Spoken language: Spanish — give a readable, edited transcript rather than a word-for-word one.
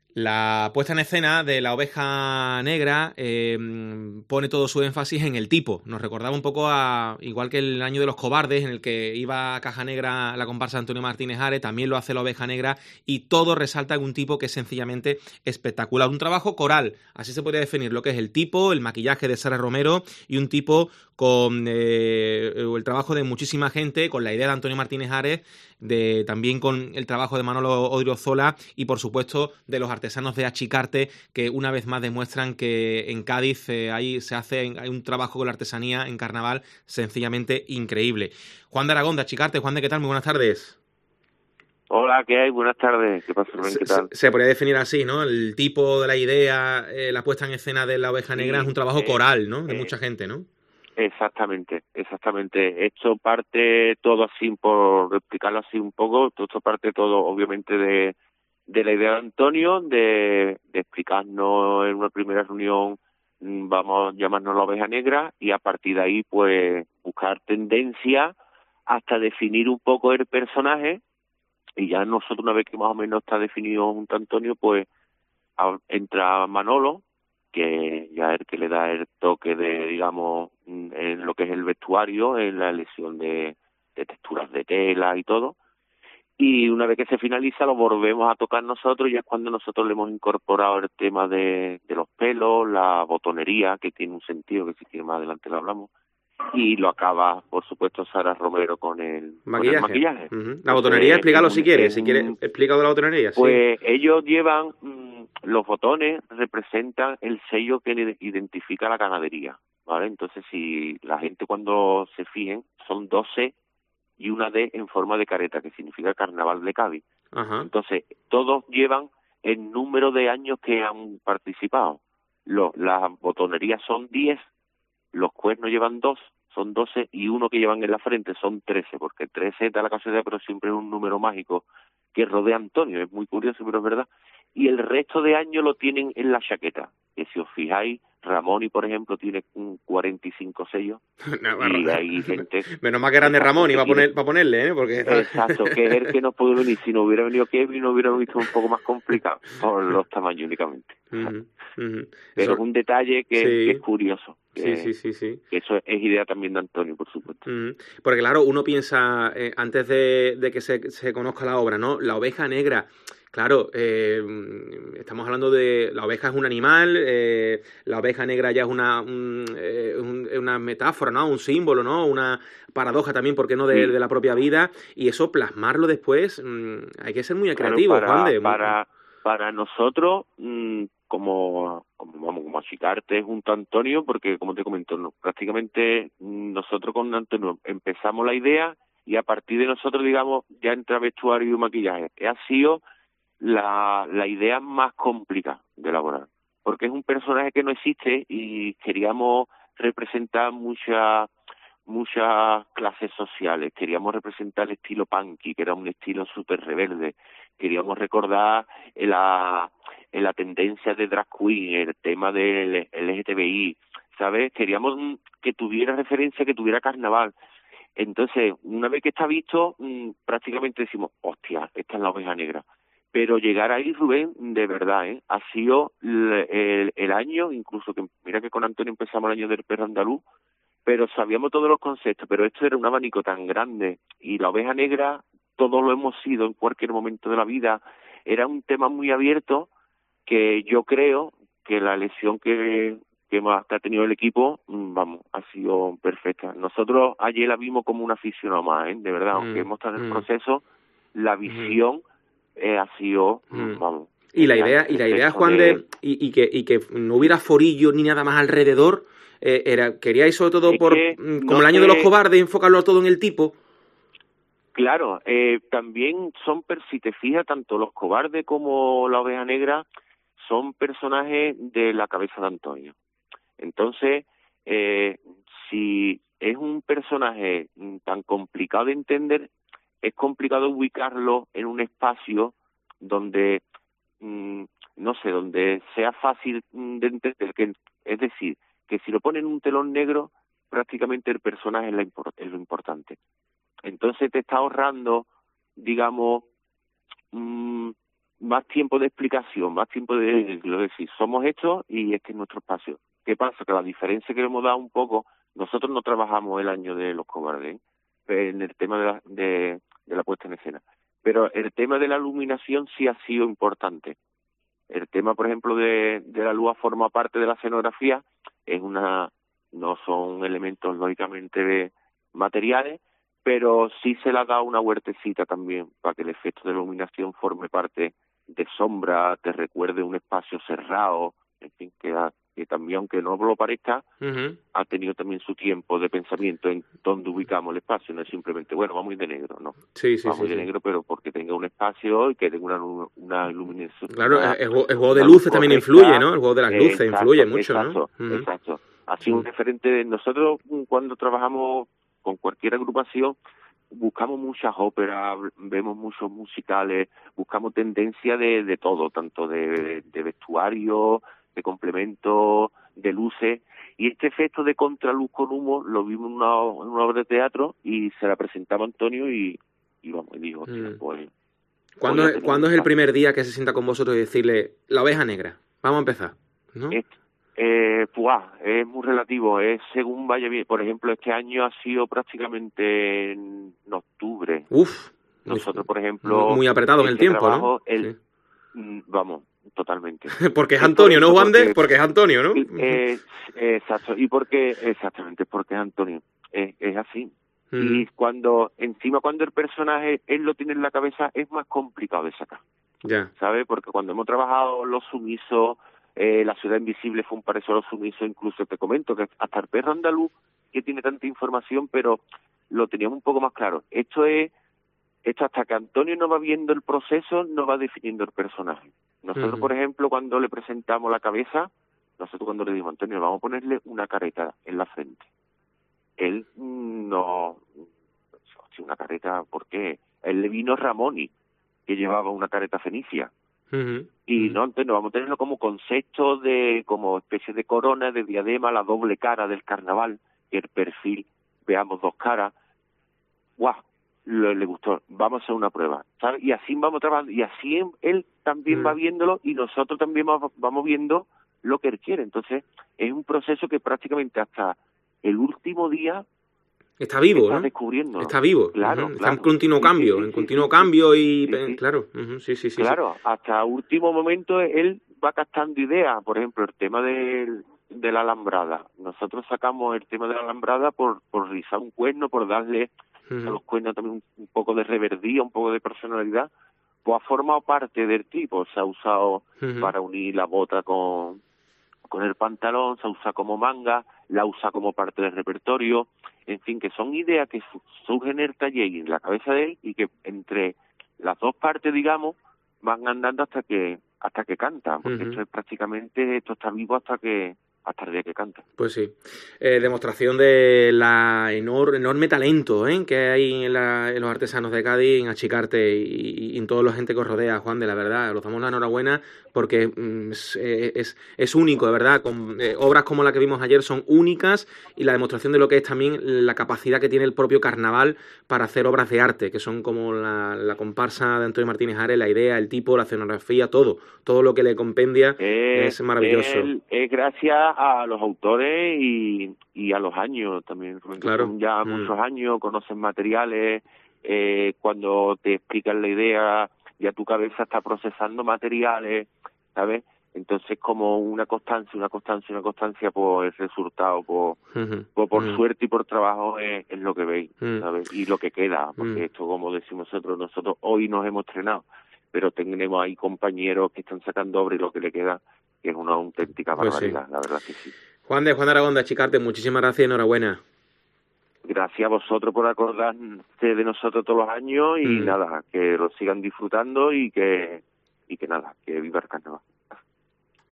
La puesta en escena de la oveja negra pone todo su énfasis en el tipo. Nos recordaba un poco a, igual que el año de los cobardes, en el que iba a Caja Negra la comparsa de Antonio Martínez Ares, también lo hace la oveja negra, y todo resalta en un tipo que es sencillamente espectacular. Un trabajo coral, así se podría definir lo que es el tipo, el maquillaje de Sara Romero, y un tipo con el trabajo de muchísima gente, con la idea de Antonio Martínez Ares, también con el trabajo de Manolo Odriozola y por supuesto de los artesanos de Achicarte, que una vez más demuestran que en Cádiz hay un trabajo con la artesanía en carnaval sencillamente increíble. Juan de Aragón de Achicarte. Juan de, ¿qué tal? Muy buenas tardes. Hola, ¿qué hay? Buenas tardes. ¿Qué pasa, Rubén? ¿Qué tal? Se podría definir así, ¿no? El tipo de la idea, la puesta en escena de la oveja negra es Sí, un trabajo coral, ¿no? De mucha gente, ¿no? exactamente. Esto parte todo así, por explicarlo así un poco, todo esto parte todo obviamente de la idea de Antonio, de explicarnos en una primera reunión, vamos a llamarnos la oveja negra, y a partir de ahí pues buscar tendencia hasta definir un poco el personaje, y ya nosotros una vez que más o menos está definido junto a Antonio, pues entra Manolo, que ya es el que le da el toque de, digamos, en lo que es el vestuario, en la elección de texturas de tela y todo. Y una vez que se finaliza lo volvemos a tocar nosotros, y es cuando nosotros le hemos incorporado el tema de los pelos, la botonería, que tiene un sentido que si quiere más adelante lo hablamos, y lo acaba, por supuesto, Sara Romero con el Maquillaje. maquillaje. La botonería, Entonces explícalo si quieres. Si quieres, explicado la botonería, sí. pues ellos llevan, los botones representan el sello que identifica la ganadería, ¿vale? Entonces, si la gente cuando se fijen, son 12 y una D en forma de careta, que significa Carnaval de Cádiz. Ajá. Entonces, todos llevan el número de años que han participado. Las botonerías son 10, los cuernos llevan 2, son 12, y uno que llevan en la frente son 13, porque 13 da la casualidad, pero siempre es un número mágico que rodea a Antonio, es muy curioso, pero es verdad. Y el resto de años lo tienen en la chaqueta, que si os fijáis, Ramón, y por ejemplo, tiene 45 sellos, y hay gente, Menos mal que eran de exacto, Ramón, que iba a tiene, poner para ponerle, ¿eh? Porque exacto, que es el que no pudo venir. Si no hubiera venido Kevin, no hubiera visto un poco más complicado, por los tamaños únicamente. Ujú, ujú. Pero es Eso, un detalle que es sí, curioso, sí. que eso es idea también de Antonio, por supuesto. Porque claro, uno piensa, antes de que se conozca la obra, ¿no? La oveja negra, claro, estamos hablando de, la oveja es un animal, la oveja negra ya es una metáfora, ¿no? Un símbolo, ¿no? Una paradoja también, ¿por qué no? De Sí, la propia vida, y eso plasmarlo después, hay que ser muy claro, creativo, Juan de. para nosotros, como achicarte junto a Antonio, porque como te comento, prácticamente nosotros con Antonio empezamos la idea, y a partir de nosotros, digamos, ya entra vestuario y maquillaje. Ha sido la idea más complicada de elaborar, porque es un personaje que no existe y queríamos representar muchas clases sociales. Queríamos representar el estilo punky, que era un estilo súper rebelde. Queríamos recordar la tendencia de drag queen, el tema del LGTBI, ¿sabes? Queríamos que tuviera referencia, que tuviera carnaval. Entonces, una vez que está visto, prácticamente decimos, hostia, esta es la oveja negra. Pero llegar ahí, Rubén, de verdad, ha sido el año, incluso que mira que con Antonio empezamos el año del perro andaluz, pero sabíamos todos los conceptos, pero esto era un abanico tan grande, y la oveja negra, todos lo hemos sido en cualquier momento de la vida. Era un tema muy abierto, que yo creo que la elección que ha tenido el equipo, vamos, ha sido perfecta. Nosotros ayer la vimos como un aficionado más, de verdad, aunque Mm, hemos estado en el mm, proceso, la mm, visión ha sido, mm. vamos, genial, Y la idea, perfecto. Juan, y que no hubiera forillo ni nada más alrededor, queríais sobre todo Es por, que como no el año de los sé. cobardes, enfocarlo todo en el tipo. Claro, también si te fijas, tanto los cobardes como la oveja negra son personajes de la cabeza de Antonio. Entonces, eh, si es un personaje tan complicado de entender, es complicado ubicarlo en un espacio donde, mm, no sé, donde sea fácil de entender. Es decir, que si lo ponen en un telón negro, prácticamente el personaje es lo importante. Entonces te está ahorrando, digamos, mm, más tiempo de explicación, más tiempo de decir, somos estos y este es nuestro espacio. ¿Qué pasa? Que la diferencia que le hemos dado un poco, nosotros no trabajamos el año de los cobardes, en el tema de la puesta en escena, pero el tema de la iluminación sí ha sido importante. El tema, por ejemplo, de la luz forma parte de la escenografía, no son elementos lógicamente materiales, pero sí se le ha dado una huertecita también para que el efecto de iluminación forme parte de sombra, te recuerde un espacio cerrado, en fin, que también, aunque no lo parezca, ha tenido también su tiempo de pensamiento en dónde ubicamos el espacio, no es simplemente, bueno, vamos a ir de negro, no. Vamos a ir de negro, pero porque tenga un espacio y que tenga una iluminación. Claro, el juego de luces también influye, ¿no? El juego de las luces influye mucho, exacto, ¿no? Exacto. Ha sido un referente de nosotros cuando trabajamos con cualquier agrupación, buscamos muchas óperas, vemos muchos musicales, buscamos tendencia de todo, tanto de vestuario, de complementos, de luces, y este efecto de contraluz con humo lo vimos en una obra de teatro y se la presentaba Antonio y vamos, y dijo, pues... ¿Cuándo es el primer día que se sienta con vosotros y decirle, la oveja negra, vamos a empezar, ¿no? Es muy relativo, es según vaya bien. Por ejemplo, este año ha sido prácticamente en octubre. Nosotros, por ejemplo... Muy apretado en el tiempo, trabajo, ¿no? Sí. Vamos, totalmente. Porque es Antonio, ¿no, Juan de? Porque es Antonio, ¿no? Exacto, exactamente, porque es Antonio. Es así. Y cuando el personaje, él lo tiene en la cabeza, es más complicado de sacar. Ya. ¿Sabes? Porque cuando hemos trabajado Los Sumisos, La Ciudad Invisible fue un parecido a Los Sumisos, incluso te comento que hasta el perro andaluz, que tiene tanta información, pero lo teníamos un poco más claro. Esto hasta que Antonio no va viendo el proceso, no va definiendo el personaje. Nosotros, por ejemplo, cuando le presentamos la cabeza, nosotros cuando le dijimos, Antonio, vamos a ponerle una careta en la frente. Él no... Hostia, una careta, ¿por qué? Él le vino Ramoni, que llevaba una careta fenicia. Y no, Antonio, vamos a tenerlo como concepto como especie de corona, de diadema, la doble cara del carnaval, que el perfil, veamos dos caras. ¡Guau! Le gustó, vamos a hacer una prueba, ¿sabes? Y así vamos trabajando, y así él también va viéndolo y nosotros también vamos viendo lo que él quiere. Entonces es un proceso que prácticamente hasta el último día está vivo, está ¿no? descubriendo. Está vivo, claro, está en continuo cambio, claro, claro, hasta último momento él va captando ideas. Por ejemplo, el tema de la alambrada, nosotros sacamos el tema de la alambrada por rizar un cuerno, por darle a los cuernos también un poco de reverdía, un poco de personalidad, pues ha formado parte del tipo, se ha usado para unir la bota con el pantalón, se usa como manga, la usa como parte del repertorio, en fin, que son ideas que surgen en el taller y en la cabeza de él y que entre las dos partes, digamos, van andando hasta que canta, porque esto está vivo hasta el día que canta. Pues sí. Demostración de la enorme talento que hay en los artesanos de Cádiz, en Achicarte y en toda la gente que os rodea, Juan, de la verdad. Os damos la enhorabuena porque es único, de verdad. Obras como la que vimos ayer son únicas y la demostración de lo que es también la capacidad que tiene el propio carnaval para hacer obras de arte, que son como la comparsa de Antonio Martínez Ares, la idea, el tipo, la escenografía, todo lo que le compendia es maravilloso. Es gracias a los autores y a los años también. Claro. Son ya muchos años, conocen materiales, cuando te explican la idea, ya tu cabeza está procesando materiales, ¿sabes? Entonces como una constancia, pues el resultado, por suerte y por trabajo es lo que veis, ¿sabes? Y lo que queda, porque esto, como decimos nosotros hoy nos hemos estrenado, pero tenemos ahí compañeros que están sacando obras y lo que le queda, que es una auténtica barbaridad, la verdad que sí. Juan de Aragón de Achicarte, muchísimas gracias y enhorabuena. Gracias a vosotros por acordarse de nosotros todos los años y nada, que lo sigan disfrutando y que nada, que viva el carnaval.